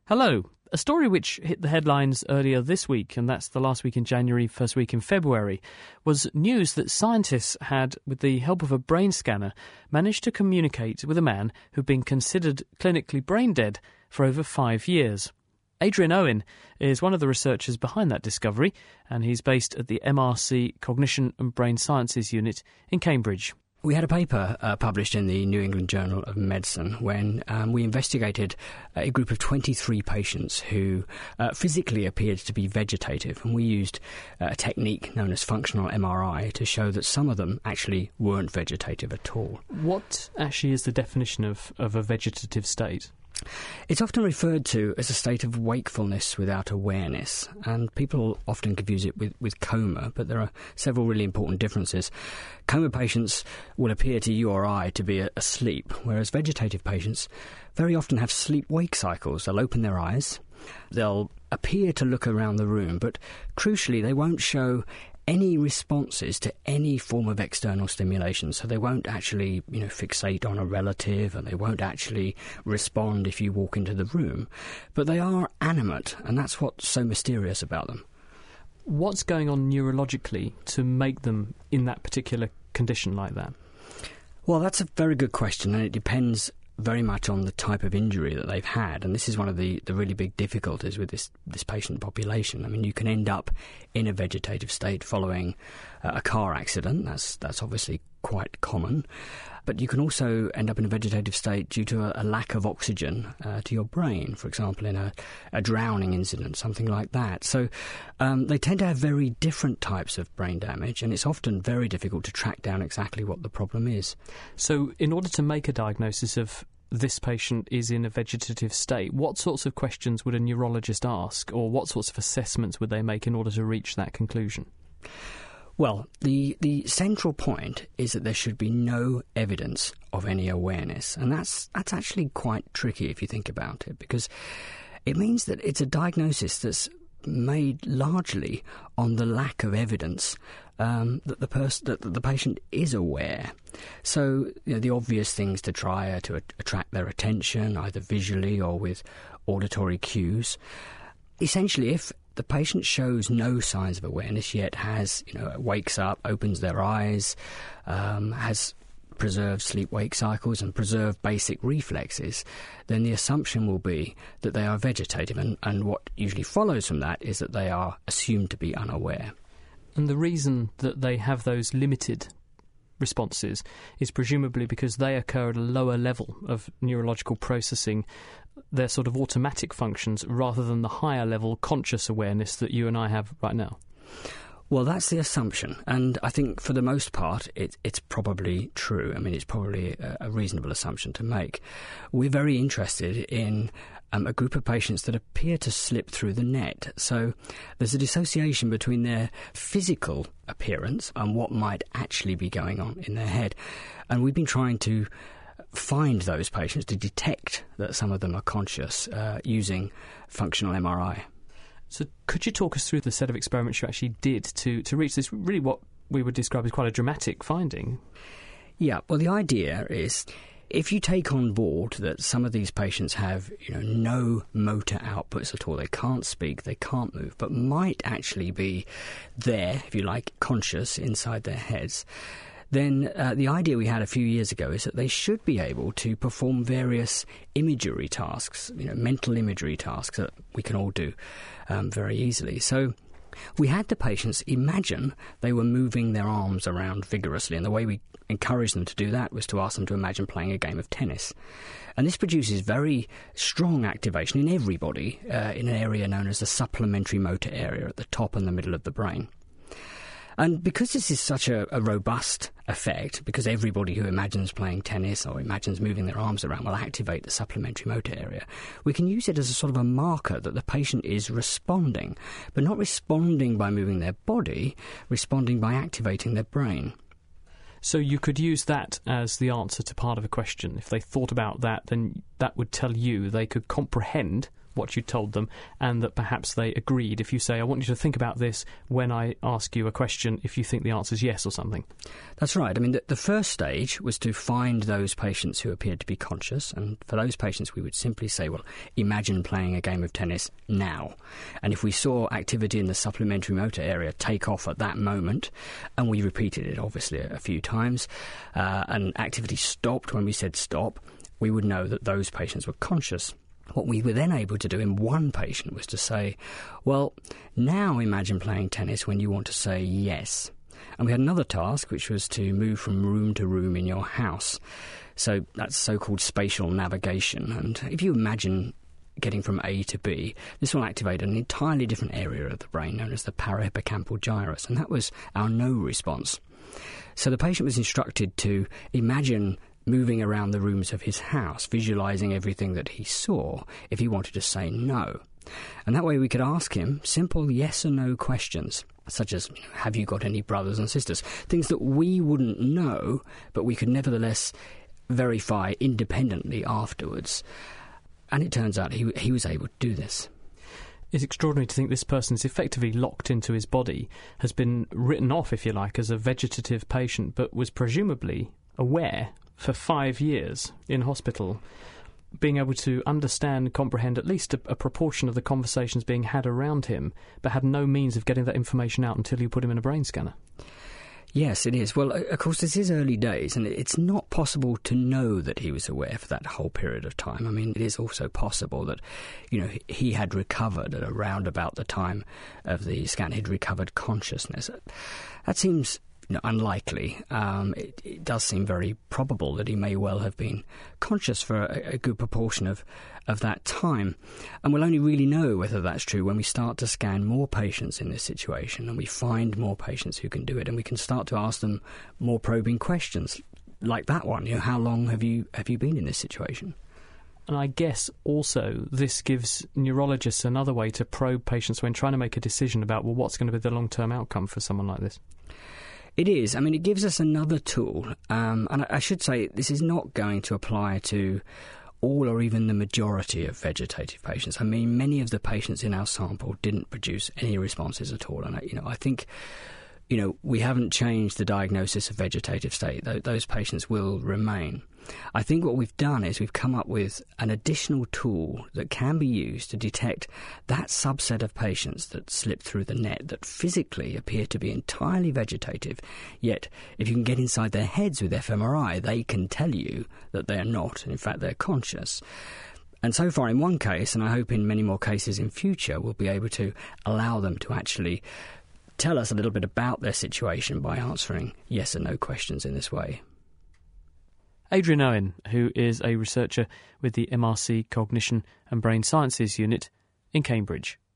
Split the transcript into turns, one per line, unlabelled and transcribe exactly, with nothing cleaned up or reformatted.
Hello. A story which hit the headlines earlier this week, and that's the last week in January, first week in February, was news that scientists had, with the help of a brain scanner, managed to communicate with a man who'd been considered clinically brain dead for over five years. Adrian Owen is one of the researchers behind that discovery, and he's based at the M R C Cognition and Brain Sciences Unit in Cambridge.
We had a paper uh, published in the New England Journal of Medicine when um, we investigated a group of twenty-three patients who uh, physically appeared to be vegetative, and we used uh, a technique known as functional M R I to show that some of them actually weren't vegetative at all.
What actually is the definition of, of a vegetative state?
It's often referred to as a state of wakefulness without awareness, and people often confuse it with, with coma, but there are several really important differences. Coma patients will appear to you or I to be asleep, whereas vegetative patients very often have sleep-wake cycles. They'll open their eyes, they'll appear to look around the room, but crucially they won't show any responses to any form of external stimulation. So they won't actually, you know, fixate on a relative, and they won't actually respond if you walk into the room. But they are animate, and that's what's so mysterious about them.
What's going on neurologically to make them in that particular condition like that?
Well, that's a very good question, and it depends very much on the type of injury that they've had, and this is one of the, the really big difficulties with this, this patient population. I mean, you can end up in a vegetative state following uh, a car accident. That's that's obviously quite common, but you can also end up in a vegetative state due to a, a lack of oxygen uh, to your brain, for example, in a, a drowning incident, something like that. So um, they tend to have very different types of brain damage, and it's often very difficult to track down exactly what the problem is.
So in order to make a diagnosis of this patient is in a vegetative state, what sorts of questions would a neurologist ask, or what sorts of assessments would they make in order to reach that conclusion?
Well, the, the central point is that there should be no evidence of any awareness, and that's that's actually quite tricky if you think about it, because it means that it's a diagnosis that's made largely on the lack of evidence um, that the person that the patient is aware. So, you know, the obvious things to try are to a- attract their attention, either visually or with auditory cues. Essentially, if the patient shows no signs of awareness yet, has, you know, wakes up, opens their eyes, um, has preserved sleep-wake cycles and preserved basic reflexes, then the assumption will be that they are vegetative, and, and what usually follows from that is that they are assumed to be unaware.
And the reason that they have those limited responses is presumably because they occur at a lower level of neurological processing, their sort of automatic functions, rather than the higher level conscious awareness that you and I have right now.
Well, that's the assumption, and I think for the most part it, it's probably true. I mean, it's probably a, a reasonable assumption to make. We're very interested in um, a group of patients that appear to slip through the net. So there's a dissociation between their physical appearance and what might actually be going on in their head. And we've been trying to find those patients, to detect that some of them are conscious uh, using functional M R I.
So could you talk us through the set of experiments you actually did to, to reach this, really what we would describe as quite a dramatic finding?
Yeah, well, the idea is if you take on board that some of these patients have, you know, no motor outputs at all, they can't speak, they can't move, but might actually be there, if you like, conscious inside their heads, then uh, the idea we had a few years ago is that they should be able to perform various imagery tasks, you know, mental imagery tasks that we can all do um, very easily. So we had the patients imagine they were moving their arms around vigorously, and the way we encouraged them to do that was to ask them to imagine playing a game of tennis. And this produces very strong activation in everybody uh, in an area known as the supplementary motor area at the top and the middle of the brain. And because this is such a, a robust effect, because everybody who imagines playing tennis or imagines moving their arms around will activate the supplementary motor area, we can use it as a sort of a marker that the patient is responding, but not responding by moving their body, responding by activating their brain.
So you could use that as the answer to part of a question. If they thought about that, then that would tell you they could comprehend what you told them, and that perhaps they agreed. If you say, I want you to think about this when I ask you a question, if you think the answer is yes or something.
That's right. I mean, the, the first stage was to find those patients who appeared to be conscious, and for those patients we would simply say, well, imagine playing a game of tennis now. And if we saw activity in the supplementary motor area take off at that moment, and we repeated it obviously a, a few times, uh, and activity stopped when we said stop, we would know that those patients were conscious. What we were then able to do in one patient was to say, well, now imagine playing tennis when you want to say yes. And we had another task, which was to move from room to room in your house. So that's so-called spatial navigation. And if you imagine getting from A to B, this will activate an entirely different area of the brain known as the parahippocampal gyrus. And that was our no response. So the patient was instructed to imagine moving around the rooms of his house, visualising everything that he saw if he wanted to say no. And that way we could ask him simple yes or no questions, such as, have you got any brothers and sisters? Things that we wouldn't know, but we could nevertheless verify independently afterwards. And it turns out he, he was able to do this.
It's extraordinary to think this person is effectively locked into his body, has been written off, if you like, as a vegetative patient, but was presumably aware for five years in hospital, being able to understand, comprehend at least a, a proportion of the conversations being had around him, but had no means of getting that information out until you put him in a brain scanner.
Yes, it is. Well, of course, this is early days, and it's not possible to know that he was aware for that whole period of time. I mean, it is also possible that, you know, he had recovered at around about the time of the scan. He'd recovered consciousness. That seems You know, unlikely. Um, it, it does seem very probable that he may well have been conscious for a, a good proportion of, of that time. And we'll only really know whether that's true when we start to scan more patients in this situation and we find more patients who can do it, and we can start to ask them more probing questions like that one. You know, how long have you have you been in this situation?
And I guess also this gives neurologists another way to probe patients when trying to make a decision about, well, what's going to be the long-term outcome for someone like this.
It is. I mean, it gives us another tool. Um, and I should say this is not going to apply to all or even the majority of vegetative patients. I mean, many of the patients in our sample didn't produce any responses at all. And, I, you know, I think, you know, we haven't changed the diagnosis of vegetative state. Th- those patients will remain. I think what we've done is we've come up with an additional tool that can be used to detect that subset of patients that slip through the net that physically appear to be entirely vegetative, yet if you can get inside their heads with fMRI, they can tell you that they are not, and in fact they're conscious. And so far in one case, and I hope in many more cases in future, we'll be able to allow them to actually tell us a little bit about their situation by answering yes or no questions in this way.
Adrian Owen, who is a researcher with the M R C Cognition and Brain Sciences Unit in Cambridge.